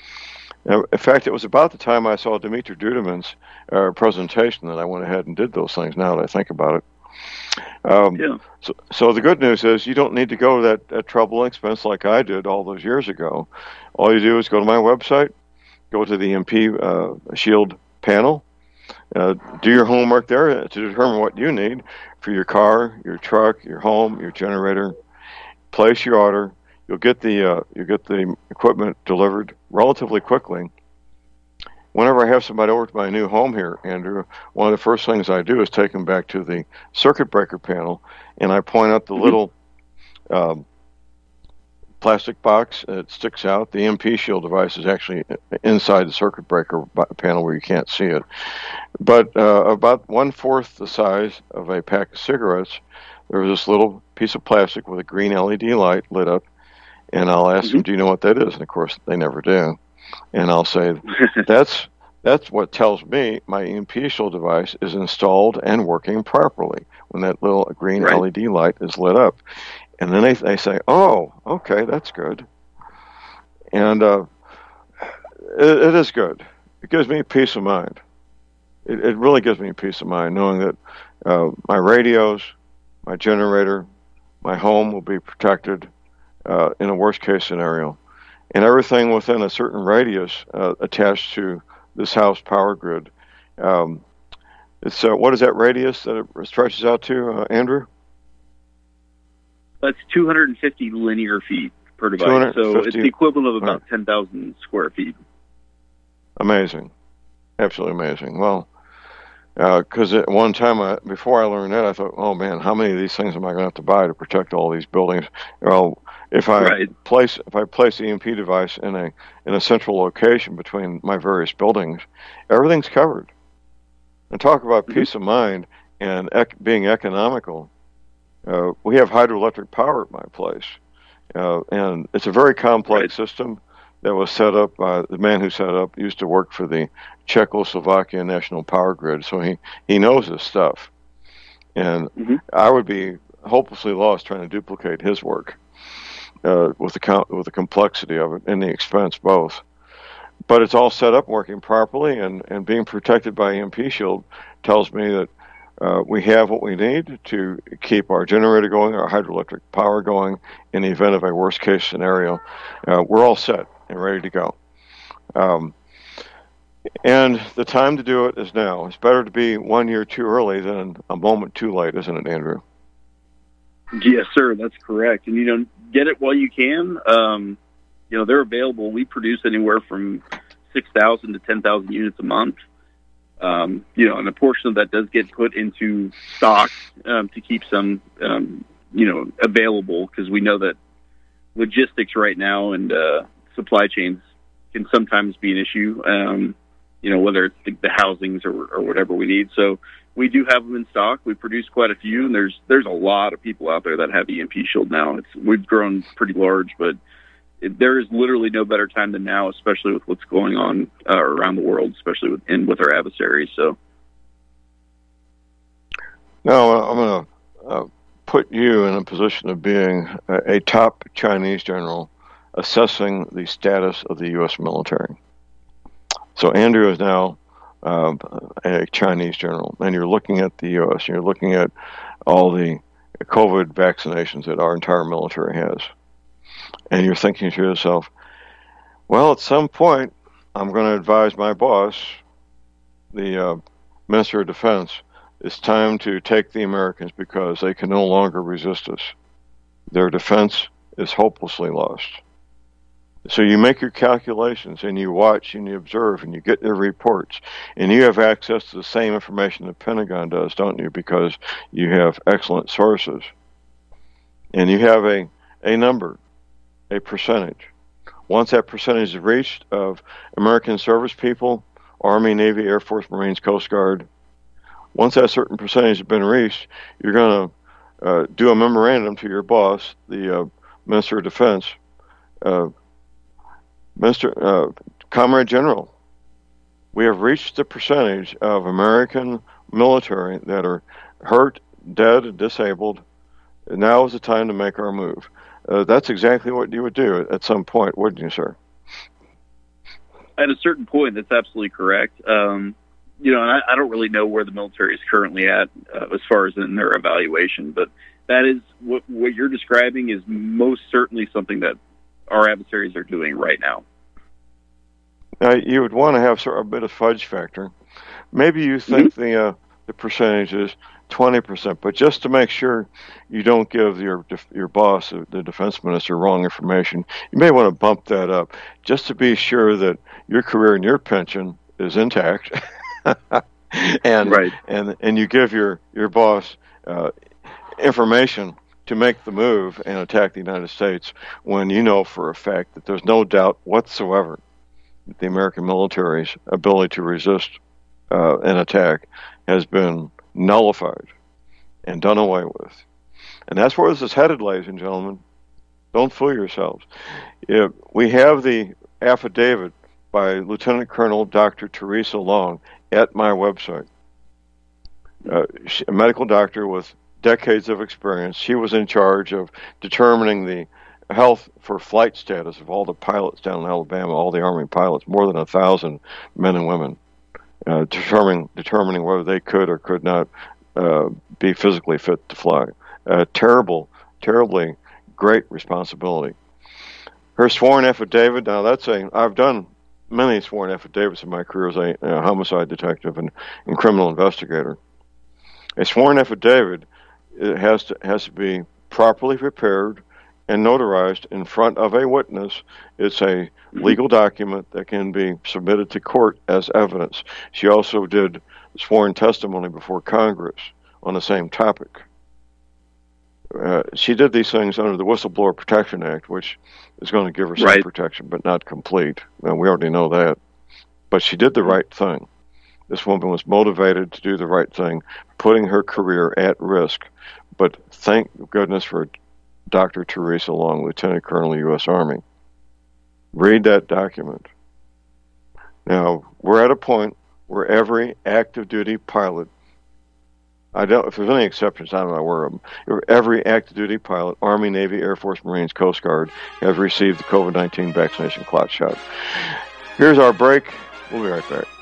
In fact, it was about the time I saw Dimitri Duduman's uh, presentation that I went ahead and did those things, now that I think about it. Um, yeah. so, so the good news is you don't need to go to that, that trouble and expense like I did all those years ago. All you do is go to my website, go to the E M P uh, Shield panel, uh, do your homework there to determine what you need for your car, your truck, your home, your generator. Place your order. You'll get the uh, you get the equipment delivered relatively quickly. Whenever I have somebody over to my new home here, Andrew, one of the first things I do is take them back to the circuit breaker panel, and I point out the mm-hmm. little um, plastic box that sticks out. The E M P Shield device is actually inside the circuit breaker panel where you can't see it. But uh, about one-fourth the size of a pack of cigarettes, there's this little piece of plastic with a green L E D light lit up. And I'll ask mm-hmm. them, do you know what that is? And, of course, they never do. And I'll say, that's that's what tells me my E M P Shield device is installed and working properly when that little green right. L E D light is lit up. And then they they say, oh, okay, that's good. And uh, it, it is good. It gives me peace of mind. It, it really gives me peace of mind knowing that uh, my radios, my generator, my home will be protected Uh, in a worst-case scenario, and everything within a certain radius uh, attached to this house power grid. Um, it's uh, what is that radius that it stretches out to, uh, Andrew? That's two hundred fifty linear feet per device, so it's the equivalent of about right. ten thousand square feet. Amazing, absolutely amazing. Well, because uh, at one time, I, before I learned that, I thought, oh man, how many of these things am I going to have to buy to protect all these buildings? Well, If I Right. place if I place the E M P device in a in a central location between my various buildings, everything's covered. And talk about Mm-hmm. peace of mind and ec- being economical. Uh, we have hydroelectric power at my place, uh, and it's a very complex Right. system that was set up by the man who set it up used to work for the Czechoslovakian National Power Grid, so he, he knows his stuff. And Mm-hmm. I would be hopelessly lost trying to duplicate his work uh, with the com- with the complexity of it and the expense both. But it's all set up, working properly, and, and being protected by E M P Shield tells me that uh, we have what we need to keep our generator going, our hydroelectric power going in the event of a worst-case scenario. Uh, we're all set and ready to go. Um, and the time to do it is now. It's better to be one year too early than a moment too late, isn't it, Andrew? Yes, sir. That's correct. And, you know, get it while you can. Um, you know, they're available. We produce anywhere from six thousand to ten thousand units a month. Um, you know, and a portion of that does get put into stock um, to keep some, um, you know, available, because we know that logistics right now and uh, supply chains can sometimes be an issue, um, you know, whether it's the, the housings or, or whatever we need. So we do have them in stock. We produce quite a few, and there's there's a lot of people out there that have E M P Shield now. It's we've grown pretty large, but it, there is literally no better time than now, especially with what's going on uh, around the world, especially with and with our adversaries. So now I'm going to uh, put you in a position of being a, a top Chinese general assessing the status of the U S military. So Andrew is now uh, a Chinese general, and you're looking at the U S, and you're looking at all the COVID vaccinations that our entire military has. And you're thinking to yourself, well, at some point, I'm going to advise my boss, the uh, Minister of Defense, it's time to take the Americans because they can no longer resist us. Their defense is hopelessly lost. So you make your calculations, and you watch, and you observe, and you get their reports, and you have access to the same information the Pentagon does, don't you? Because you have excellent sources. And you have a, a number, a percentage. Once that percentage is reached of American service people, Army, Navy, Air Force, Marines, Coast Guard, once that certain percentage has been reached, you're going to uh, do a memorandum to your boss, the uh, Minister of Defense, uh, Mister Uh, Comrade General, we have reached the percentage of American military that are hurt, dead, and disabled. Now is the time to make our move. Uh, that's exactly what you would do at some point, wouldn't you, sir? at a certain point, that's absolutely correct. Um, you know, and I, I don't really know where the military is currently at uh, as far as in their evaluation, but that is what, what you're describing is most certainly something that our adversaries are doing right now. Now, you would want to have sort of a bit of fudge factor. Maybe you think mm-hmm. the uh, the percentage is twenty percent, but just to make sure you don't give your your boss, the defense minister, wrong information, you may want to bump that up just to be sure that your career and your pension is intact. and right. and and you give your your boss uh, information to make the move and attack the United States when you know for a fact that there's no doubt whatsoever that the American military's ability to resist uh, an attack has been nullified and done away with. And that's where this is headed, ladies and gentlemen. Don't fool yourselves. If we have the affidavit by Lieutenant Colonel Doctor Teresa Long at my website. Uh, she, a medical doctor with decades of experience. She was in charge of determining the health for flight status of all the pilots down in Alabama, all the Army pilots, more than a thousand men and women, uh, determining determining whether they could or could not uh, be physically fit to fly. Uh, terrible, terribly great responsibility. Her sworn affidavit. Now that's a. I've done many sworn affidavits in my career as a, a homicide detective and, and criminal investigator. A sworn affidavit it has to has to be properly prepared and notarized in front of a witness. It's a legal document that can be submitted to court as evidence. She also did sworn testimony before Congress on the same topic. uh, she did these things under the Whistleblower Protection Act, which is going to give her some Right. protection, but not complete. And we already know that. But she did the right thing. This woman was motivated to do the right thing, putting her career at risk. But thank goodness for Doctor Teresa Long, Lieutenant Colonel, U S Army. Read that document. Now, we're at a point where every active duty pilot, I don't, if there's any exceptions, I'm not aware of them, every active duty pilot, Army, Navy, Air Force, Marines, Coast Guard, have received the COVID nineteen vaccination clot shot. Here's our break. We'll be right back.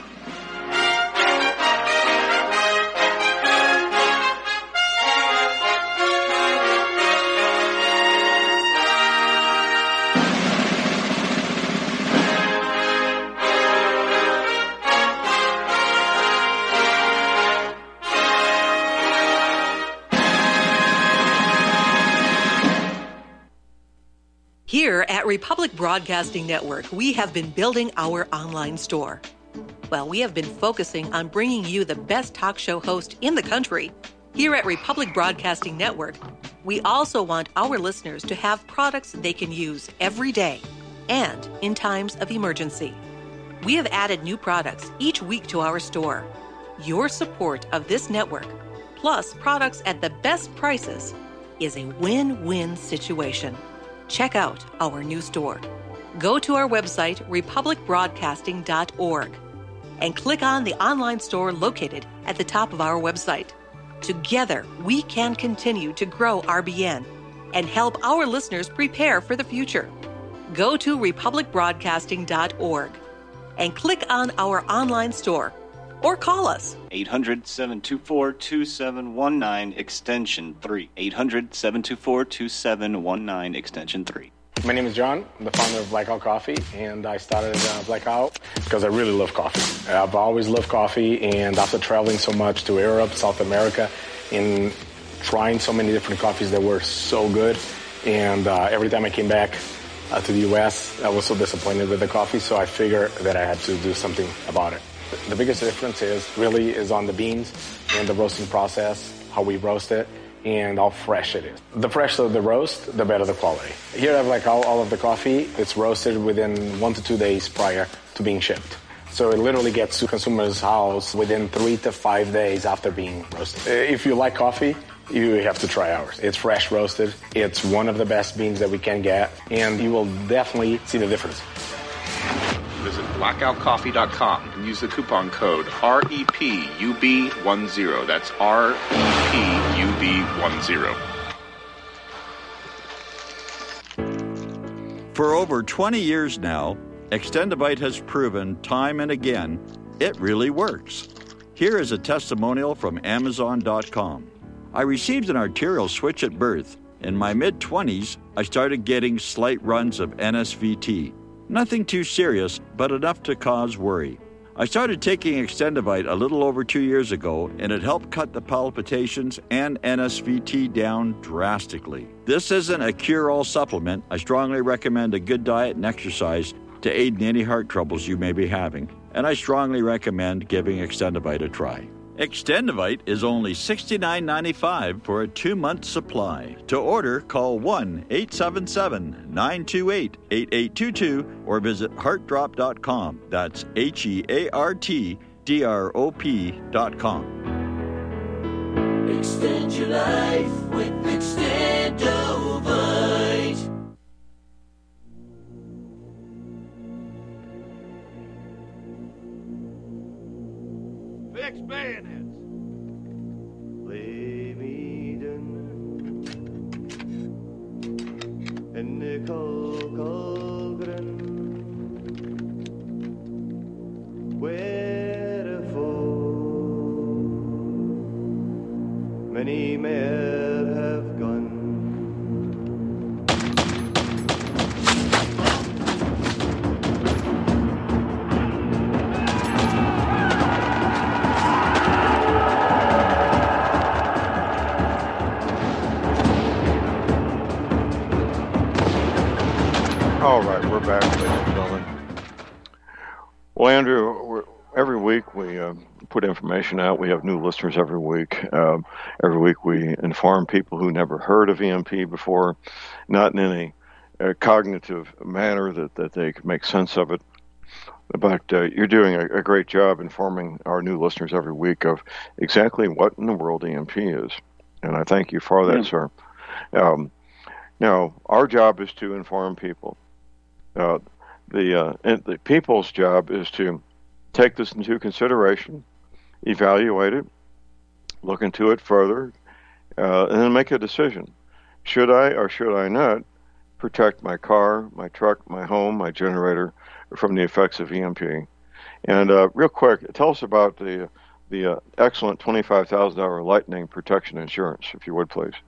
Here at Republic Broadcasting Network, we have been building our online store. Well, we have been focusing on bringing you the best talk show host in the country. Here at Republic Broadcasting Network, we also want our listeners to have products they can use every day and in times of emergency. We have added new products each week to our store. Your support of this network, plus products at the best prices, is a win-win situation. Check out our new store. Go to our website, republic broadcasting dot org, and click on the online store located at the top of our website. Together, we can continue to grow R B N and help our listeners prepare for the future. Go to republic broadcasting dot org and click on our online store or call us. eight hundred, seven two four, two seven one nine, extension three. eight hundred, seven two four, two seven one nine, extension three. My name is John. I'm the founder of Blackout Coffee, and I started uh, Blackout because I really love coffee. I've always loved coffee, and after traveling so much to Europe, South America, and trying so many different coffees that were so good, and uh, every time I came back uh, to the U S, I was so disappointed with the coffee, so I figured that I had to do something about it. The biggest difference is really is on the beans and the roasting process, how we roast it, and how fresh it is. The fresher the roast, the better the quality. Here I have like all, all of the coffee. It's roasted within one to two days prior to being shipped. So it literally gets to consumer's house within three to five days after being roasted. If you like coffee, you have to try ours. It's fresh roasted. It's one of the best beans that we can get, and you will definitely see the difference. Visit blackout coffee dot com and use the coupon code R E P U B ten. That's R E P U B ten. For over twenty years now, Extendivite has proven time and again it really works. Here is a testimonial from amazon dot com. I received an arterial switch at birth. In my mid-twenties, I started getting slight runs of N S V T. Nothing too serious, but enough to cause worry. I started taking Extendivite a little over two years ago, and it helped cut the palpitations and N S V T down drastically. This isn't a cure-all supplement. I strongly recommend a good diet and exercise to aid in any heart troubles you may be having, and I strongly recommend giving Extendivite a try. Extendivite is only sixty-nine ninety-five for a two-month supply. To order, call one eight seven seven, nine two eight, eight eight two two or visit heart drop dot com. That's H E A R T D R O P dot com. Extend your life with Extendovite. Fix bayonets. Lay me down in the cold, cold ground where a foe many may have gone. All right, we're back, ladies and gentlemen. Well, Andrew, we're, every week we uh, put information out. We have new listeners every week. Um, every week we inform people who never heard of E M P before, not in any uh, cognitive manner that, that they can make sense of it. But uh, you're doing a, a great job informing our new listeners every week of exactly what in the world E M P is. And I thank you for that, yeah. sir. Um, now, our job is to inform people. Uh, the, uh, and the people's job is to take this into consideration, evaluate it, look into it further, uh, and then make a decision. Should I or should I not protect my car, my truck, my home, my generator from the effects of E M P? And uh, real quick, tell us about the the uh, excellent twenty-five thousand dollars lightning protection insurance, if you would, please.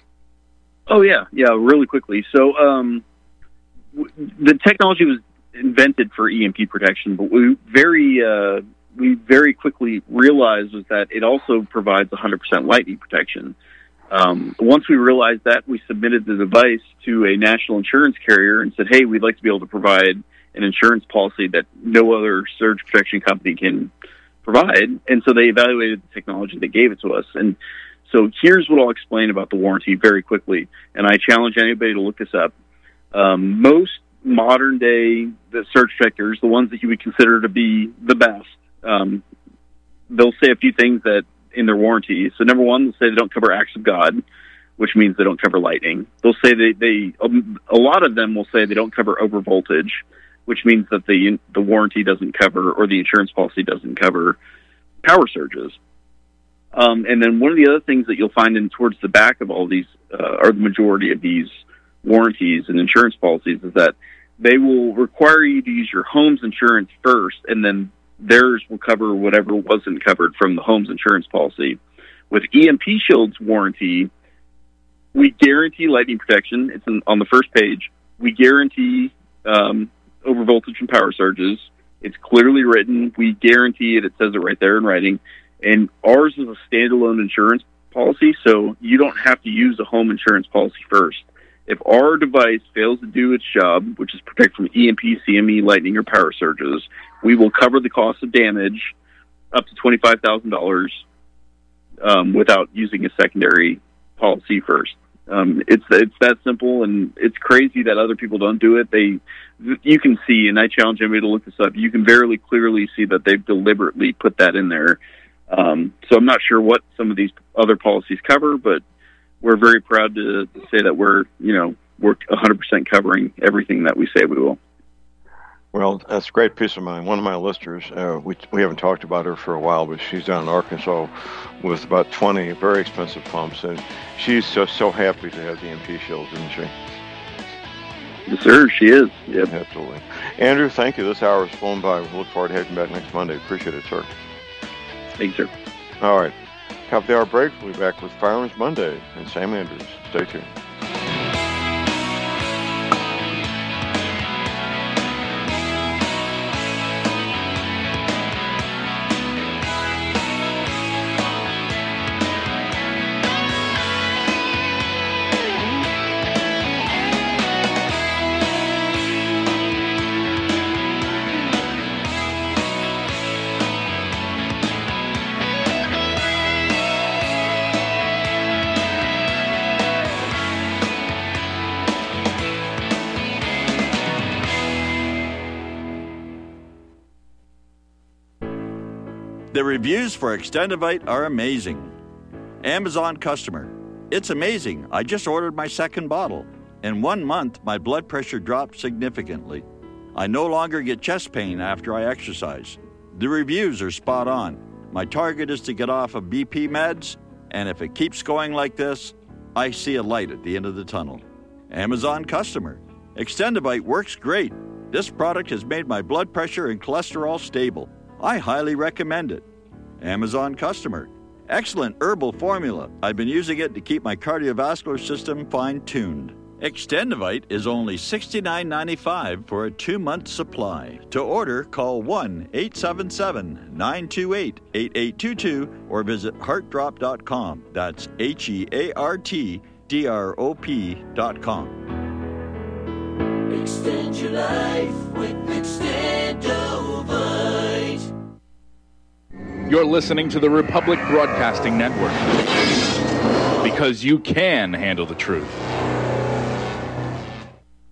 Oh, yeah. Yeah, really quickly. So um, w- the technology was invented for E M P protection, but we very uh, we very quickly realized was that it also provides one hundred percent lightning protection. Um, once we realized that, we submitted the device to a national insurance carrier and said, hey, we'd like to be able to provide an insurance policy that no other surge protection company can provide. And so they evaluated the technology, they gave it to us. And so here's what I'll explain about the warranty very quickly. And I challenge anybody to look this up. Um, most modern day the surge protectors, the ones that you would consider to be the best, um, they'll say a few things that in their warranty. So number one, they'll say they don't cover acts of God, which means they don't cover lightning. They'll say they, they um, a lot of them will say they don't cover over voltage, which means that the the warranty doesn't cover, or the insurance policy doesn't cover, power surges. Um, and then one of the other things that you'll find in towards the back of all these, uh, or the majority of these warranties and insurance policies, is that they will require you to use your home's insurance first, and then theirs will cover whatever wasn't covered from the home's insurance policy. With E M P Shield's warranty, we guarantee lightning protection. It's in, on the first page. We guarantee um, over voltage and power surges. It's clearly written. We guarantee it. It says it right there in writing. And ours is a standalone insurance policy, so you don't have to use a home insurance policy first. If our device fails to do its job, which is protect from E M P, C M E, lightning, or power surges, we will cover the cost of damage up to twenty-five thousand dollars um, without using a secondary policy first. Um, it's it's that simple, and it's crazy that other people don't do it. They, you can see, and I challenge anybody to look this up, you can very clearly see that they've deliberately put that in there. Um, so I'm not sure what some of these other policies cover, but we're very proud to, to say that we're, you know, we're one hundred percent covering everything that we say we will. Well, that's a great peace of mind. One of my listeners, uh, we we haven't talked about her for a while, but she's down in Arkansas with about twenty very expensive pumps, and she's so, so happy to have the E M P shields, isn't she? Yes, sir, she is. Yep. Absolutely. Andrew, thank you. This hour has flown by. We look forward to having you back next Monday. Appreciate it, sir. Thanks, sir. All right. Top of the hour break. We'll be back with Firearms Monday and Sam Andrews. Stay tuned. The reviews for Extendivite are amazing. Amazon customer. It's amazing. I just ordered my second bottle. In one month, my blood pressure dropped significantly. I no longer get chest pain after I exercise. The reviews are spot on. My target is to get off of B P meds, and if it keeps going like this, I see a light at the end of the tunnel. Amazon customer. Extendivite works great. This product has made my blood pressure and cholesterol stable. I highly recommend it. Amazon customer. Excellent herbal formula. I've been using it to keep my cardiovascular system fine-tuned. Extendivite is only sixty-nine ninety-five for a two-month supply. To order, call one eight seven seven, nine two eight, eight eight two two or visit heart drop dot com. That's H E A R T D R O P dot com. Extend your life with Extendovite. You're listening to the Republic Broadcasting Network. Because you can handle the truth.